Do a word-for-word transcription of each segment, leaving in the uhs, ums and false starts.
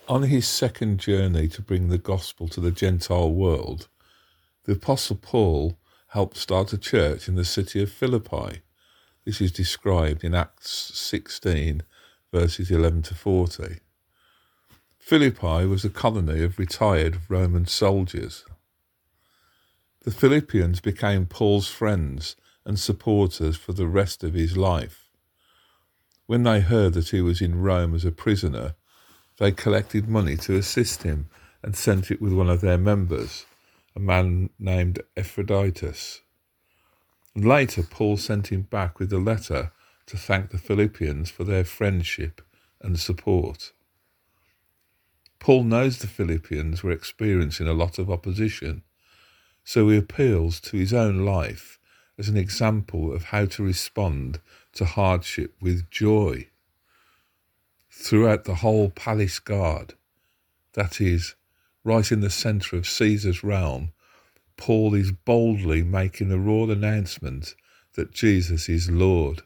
On his second journey to bring the gospel to the Gentile world, the Apostle Paul helped start a church in the city of Philippi. This is described in Acts sixteen, verses eleven to forty. Philippi was a colony of retired Roman soldiers. The Philippians became Paul's friends and supporters for the rest of his life. When they heard that he was in Rome as a prisoner, they collected money to assist him and sent it with one of their members, a man named Epaphroditus. And later, Paul sent him back with a letter to thank the Philippians for their friendship and support. Paul knows the Philippians were experiencing a lot of opposition, so he appeals to his own life as an example of how to respond to hardship with joy. Throughout the whole palace guard, that is, right in the centre of Caesar's realm, Paul is boldly making the raw announcement that Jesus is Lord.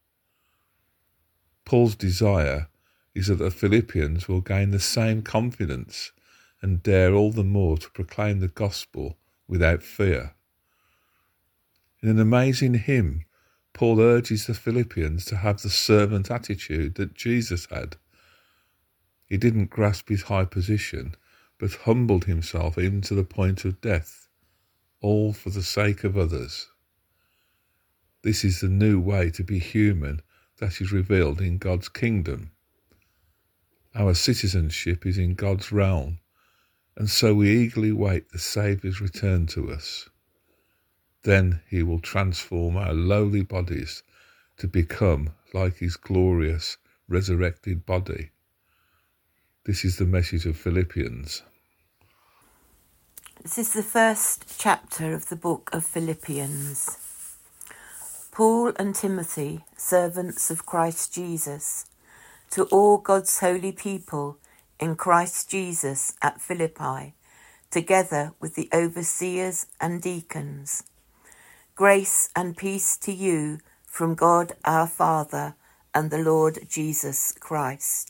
Paul's desire is that the Philippians will gain the same confidence and dare all the more to proclaim the gospel without fear. In an amazing hymn, Paul urges the Philippians to have the servant attitude that Jesus had. He didn't grasp his high position, but humbled himself even to the point of death, all for the sake of others. This is the new way to be human that is revealed in God's kingdom. Our citizenship is in God's realm, and so we eagerly wait the Saviour's return to us. Then he will transform our lowly bodies to become like his glorious resurrected body. This is the message of Philippians. This is the first chapter of the book of Philippians. Paul and Timothy, servants of Christ Jesus, to all God's holy people in Christ Jesus at Philippi, together with the overseers and deacons. Grace and peace to you from God our Father and the Lord Jesus Christ.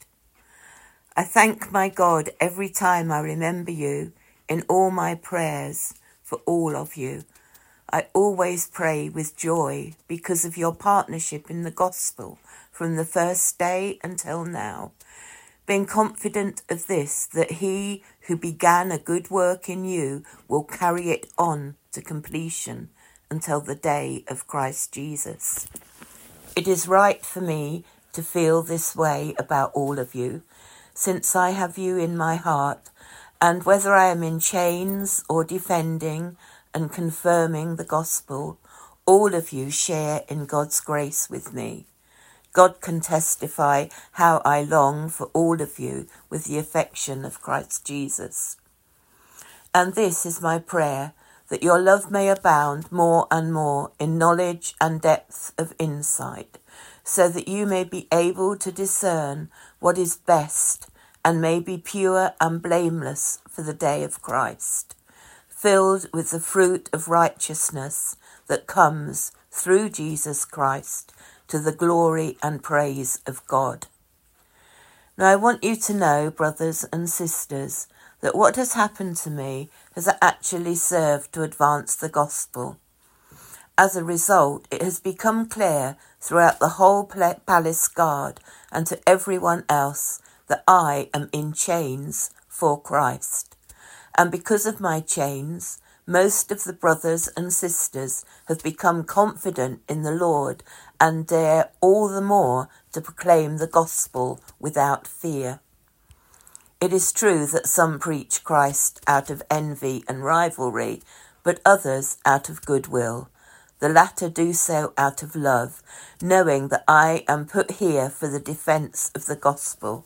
I thank my God every time I remember you in all my prayers for all of you. I always pray with joy because of your partnership in the gospel from the first day until now, being confident of this, that he who began a good work in you will carry it on to completion until the day of Christ Jesus. It is right for me to feel this way about all of you, since I have you in my heart, and whether I am in chains or defending and confirming the gospel, all of you share in God's grace with me. God can testify how I long for all of you with the affection of Christ Jesus. And this is my prayer, that your love may abound more and more in knowledge and depth of insight, so that you may be able to discern what is best and may be pure and blameless for the day of Christ, filled with the fruit of righteousness that comes through Jesus Christ to the glory and praise of God. Now I want you to know, brothers and sisters, that what has happened to me has actually served to advance the gospel. As a result, it has become clear throughout the whole palace guard and to everyone else that I am in chains for Christ. And because of my chains, most of the brothers and sisters have become confident in the Lord and dare all the more to proclaim the gospel without fear. It is true that some preach Christ out of envy and rivalry, but others out of goodwill. The latter do so out of love, knowing that I am put here for the defence of the gospel.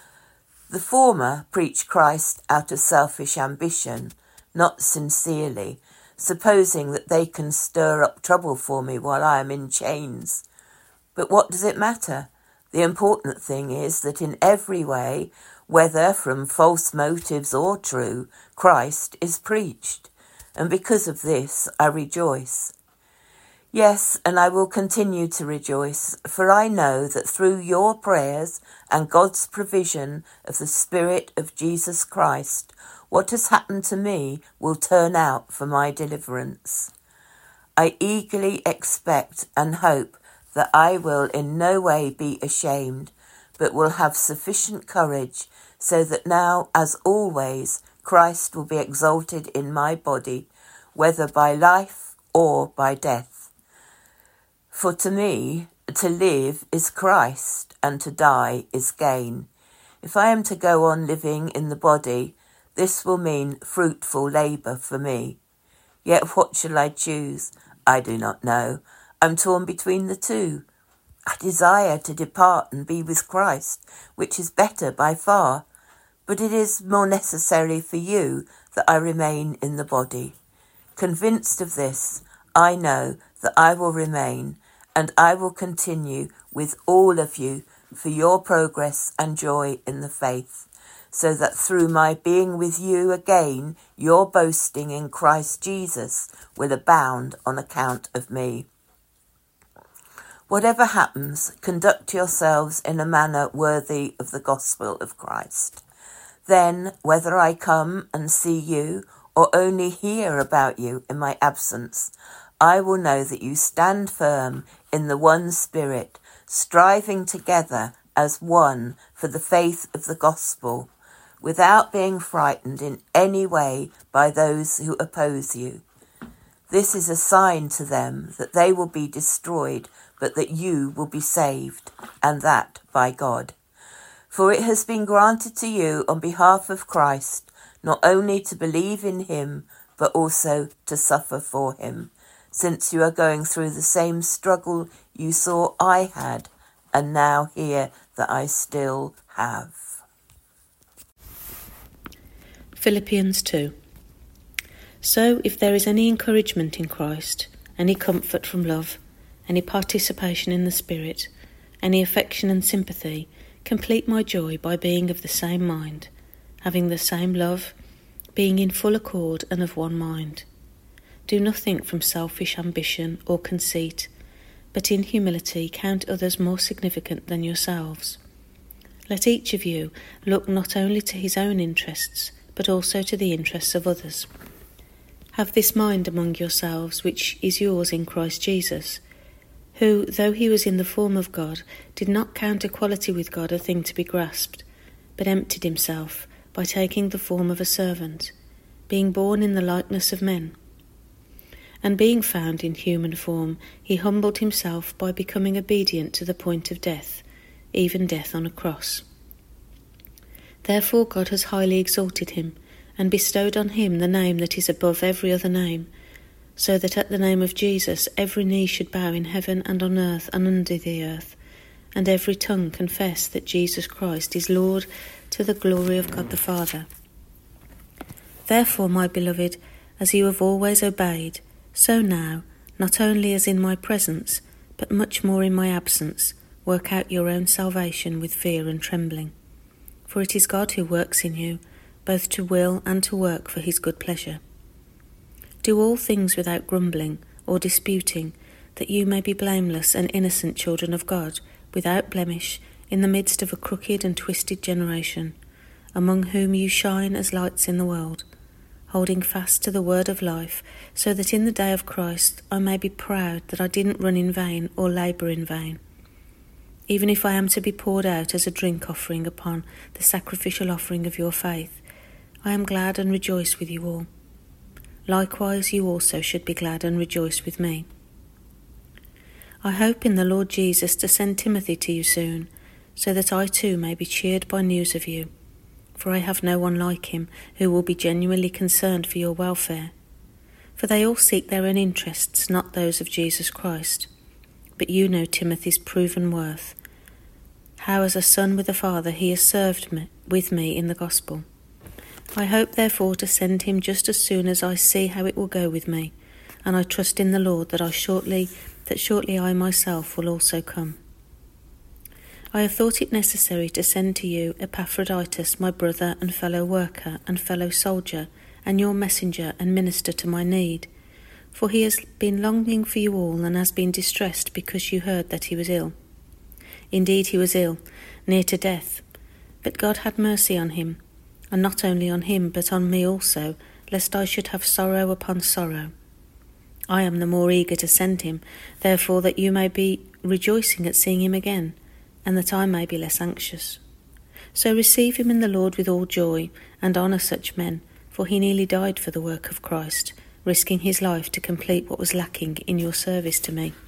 The former preach Christ out of selfish ambition, not sincerely, supposing that they can stir up trouble for me while I am in chains. But what does it matter? The important thing is that in every way, whether from false motives or true, Christ is preached, and because of this I rejoice. Yes, and I will continue to rejoice, for I know that through your prayers and God's provision of the Spirit of Jesus Christ, what has happened to me will turn out for my deliverance. I eagerly expect and hope that I will in no way be ashamed, but will have sufficient courage, so that now, as always, Christ will be exalted in my body, whether by life or by death. For to me, to live is Christ, and to die is gain. If I am to go on living in the body, this will mean fruitful labour for me. Yet what shall I choose? I do not know. I'm torn between the two. I desire to depart and be with Christ, which is better by far, but it is more necessary for you that I remain in the body. Convinced of this, I know that I will remain, and I will continue with all of you for your progress and joy in the faith, so that through my being with you again, your boasting in Christ Jesus will abound on account of me. Whatever happens, conduct yourselves in a manner worthy of the gospel of Christ. Then, whether I come and see you or only hear about you in my absence, I will know that you stand firm in the one Spirit, striving together as one for the faith of the gospel, without being frightened in any way by those who oppose you. This is a sign to them that they will be destroyed, but that you will be saved, and that by God. For it has been granted to you on behalf of Christ, not only to believe in him, but also to suffer for him, since you are going through the same struggle you saw I had, and now hear that I still have. Philippians two. So, if there is any encouragement in Christ, any comfort from love, any participation in the Spirit, any affection and sympathy, complete my joy by being of the same mind, having the same love, being in full accord and of one mind. Do nothing from selfish ambition or conceit, but in humility count others more significant than yourselves. Let each of you look not only to his own interests, but also to the interests of others. Have this mind among yourselves, which is yours in Christ Jesus, who, though he was in the form of God, did not count equality with God a thing to be grasped, but emptied himself by taking the form of a servant, being born in the likeness of men. And being found in human form, he humbled himself by becoming obedient to the point of death, even death on a cross. Therefore God has highly exalted him, and bestowed on him the name that is above every other name, so that at the name of Jesus every knee should bow in heaven and on earth and under the earth, and every tongue confess that Jesus Christ is Lord, to the glory of God the Father. Therefore, my beloved, as you have always obeyed, so now, not only as in my presence, but much more in my absence, work out your own salvation with fear and trembling. For it is God who works in you, both to will and to work for his good pleasure. Do all things without grumbling or disputing, that you may be blameless and innocent children of God, without blemish, in the midst of a crooked and twisted generation, among whom you shine as lights in the world, holding fast to the word of life, so that in the day of Christ I may be proud that I didn't run in vain or labour in vain. Even if I am to be poured out as a drink offering upon the sacrificial offering of your faith, I am glad and rejoice with you all. Likewise you also should be glad and rejoice with me. I hope in the Lord Jesus to send Timothy to you soon, so that I too may be cheered by news of you. For I have no one like him who will be genuinely concerned for your welfare. For they all seek their own interests, not those of Jesus Christ. But you know Timothy's proven worth, how as a son with a father he has served me, with me in the gospel. I hope therefore to send him just as soon as I see how it will go with me, and I trust in the Lord that I shortly that shortly I myself will also come. I have thought it necessary to send to you Epaphroditus, my brother and fellow worker and fellow soldier, and your messenger and minister to my need, for he has been longing for you all and has been distressed because you heard that he was ill. Indeed, he was ill, near to death, but God had mercy on him, and not only on him, but on me also, lest I should have sorrow upon sorrow. I am the more eager to send him, therefore, that you may be rejoicing at seeing him again, and that I may be less anxious. So receive him in the Lord with all joy, and honour such men, for he nearly died for the work of Christ, risking his life to complete what was lacking in your service to me.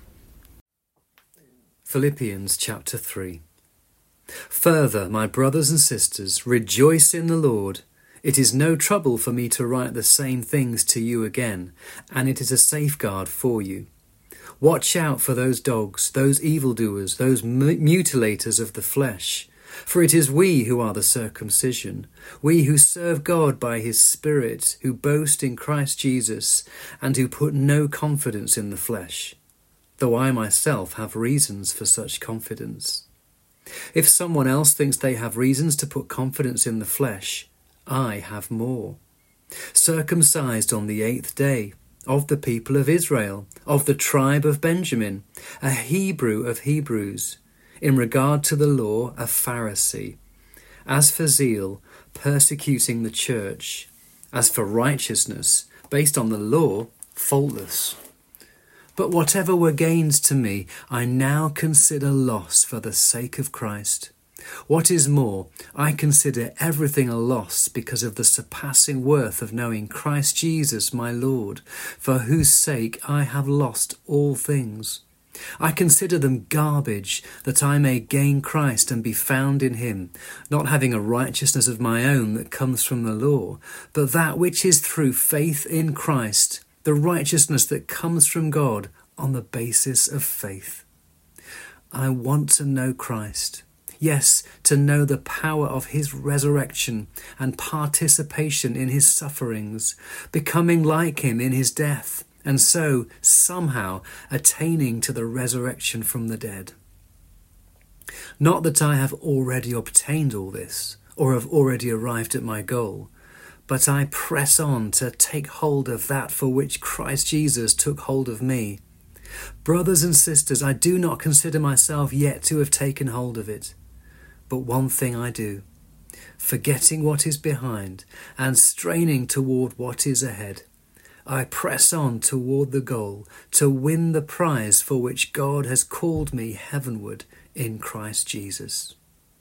Philippians chapter three. Further, my brothers and sisters, rejoice in the Lord. It is no trouble for me to write the same things to you again, and it is a safeguard for you. Watch out for those dogs, those evildoers, those mutilators of the flesh. For it is we who are the circumcision, we who serve God by his Spirit, who boast in Christ Jesus, and who put no confidence in the flesh, though I myself have reasons for such confidence. If someone else thinks they have reasons to put confidence in the flesh, I have more. Circumcised on the eighth day, of the people of Israel, of the tribe of Benjamin, a Hebrew of Hebrews, in regard to the law, a Pharisee, as for zeal, persecuting the church, as for righteousness, based on the law, faultless. But whatever were gains to me, I now consider loss for the sake of Christ. What is more, I consider everything a loss because of the surpassing worth of knowing Christ Jesus my Lord, for whose sake I have lost all things. I consider them garbage, that I may gain Christ and be found in him, not having a righteousness of my own that comes from the law, but that which is through faith in Christ, the righteousness that comes from God on the basis of faith. I want to know Christ. Yes, to know the power of his resurrection and participation in his sufferings, becoming like him in his death, and so somehow attaining to the resurrection from the dead. Not that I have already obtained all this, or have already arrived at my goal, but I press on to take hold of that for which Christ Jesus took hold of me. Brothers and sisters, I do not consider myself yet to have taken hold of it. But one thing I do, forgetting what is behind and straining toward what is ahead, I press on toward the goal to win the prize for which God has called me heavenward in Christ Jesus.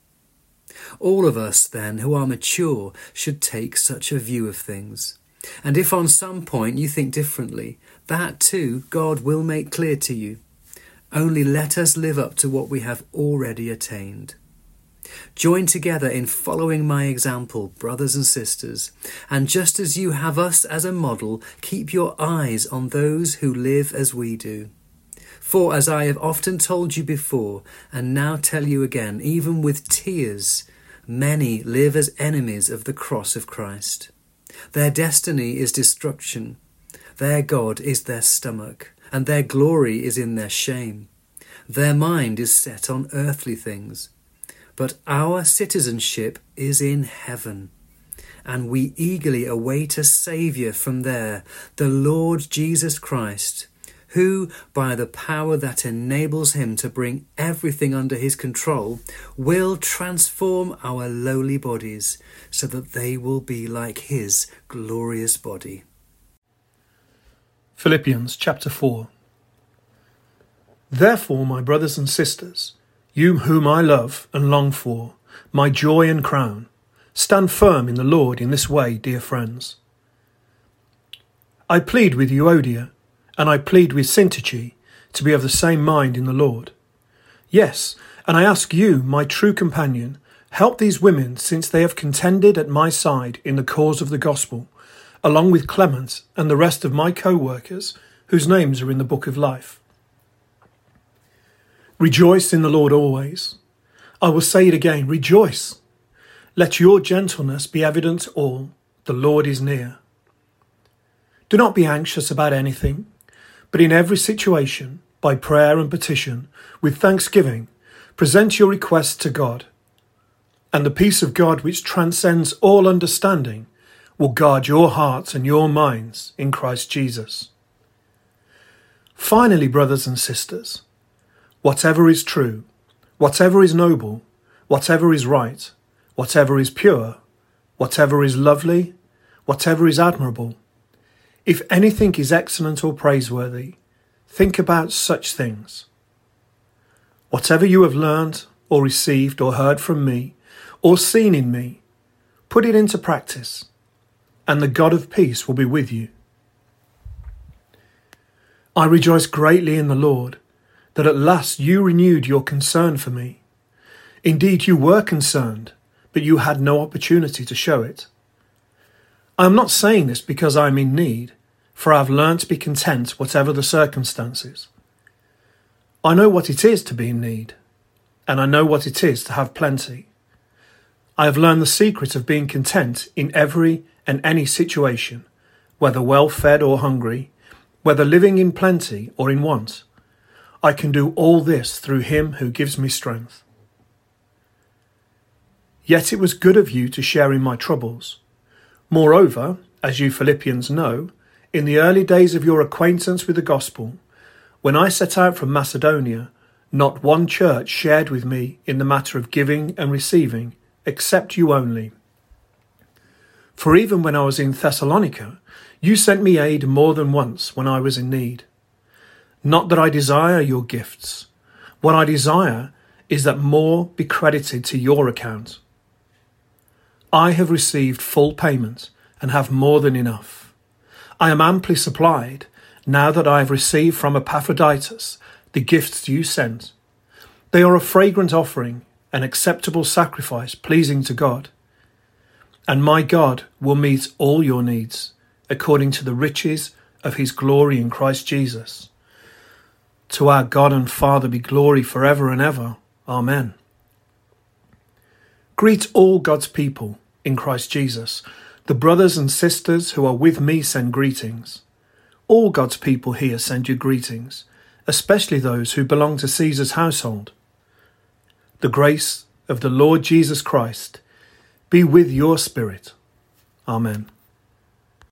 All of us, then, who are mature, should take such a view of things. And if on some point you think differently, that too God will make clear to you. Only let us live up to what we have already attained. Join together in following my example, brothers and sisters, and just as you have us as a model, keep your eyes on those who live as we do. For as I have often told you before, and now tell you again, even with tears, many live as enemies of the cross of Christ. Their destiny is destruction, their God is their stomach, and their glory is in their shame. Their mind is set on earthly things. But our citizenship is in heaven, and we eagerly await a Saviour from there, the Lord Jesus Christ, who, by the power that enables him to bring everything under his control, will transform our lowly bodies so that they will be like his glorious body. Philippians chapter four. Therefore, my brothers and sisters, you whom I love and long for, my joy and crown, stand firm in the Lord in this way, dear friends. I plead with Euodia, and I plead with Syntyche, to be of the same mind in the Lord. Yes, and I ask you, my true companion, help these women, since they have contended at my side in the cause of the gospel, along with Clement and the rest of my co-workers, whose names are in the book of life. Rejoice in the Lord always. I will say it again, rejoice. Let your gentleness be evident to all. The Lord is near. Do not be anxious about anything, but in every situation, by prayer and petition, with thanksgiving, present your requests to God. And the peace of God, which transcends all understanding, will guard your hearts and your minds in Christ Jesus. Finally, brothers and sisters, whatever is true, whatever is noble, whatever is right, whatever is pure, whatever is lovely, whatever is admirable, if anything is excellent or praiseworthy, think about such things. Whatever you have learned or received or heard from me or seen in me, put it into practice, and the God of peace will be with you. I rejoice greatly in the Lord that at last you renewed your concern for me. Indeed, you were concerned, but you had no opportunity to show it. I am not saying this because I am in need, for I have learned to be content whatever the circumstances. I know what it is to be in need, and I know what it is to have plenty. I have learned the secret of being content in every and any situation, whether well-fed or hungry, whether living in plenty or in want. I can do all this through him who gives me strength. Yet it was good of you to share in my troubles. Moreover, as you Philippians know, in the early days of your acquaintance with the gospel, when I set out from Macedonia, not one church shared with me in the matter of giving and receiving, except you only. For even when I was in Thessalonica, you sent me aid more than once when I was in need. Not that I desire your gifts. What I desire is that more be credited to your account. I have received full payment and have more than enough. I am amply supplied now that I have received from Epaphroditus the gifts you sent. They are a fragrant offering, an acceptable sacrifice pleasing to God. And my God will meet all your needs according to the riches of his glory in Christ Jesus. To our God and Father be glory forever and ever. Amen. Greet all God's people in Christ Jesus. The brothers and sisters who are with me send greetings. All God's people here send you greetings, especially those who belong to Caesar's household. The grace of the Lord Jesus Christ be with your spirit. Amen.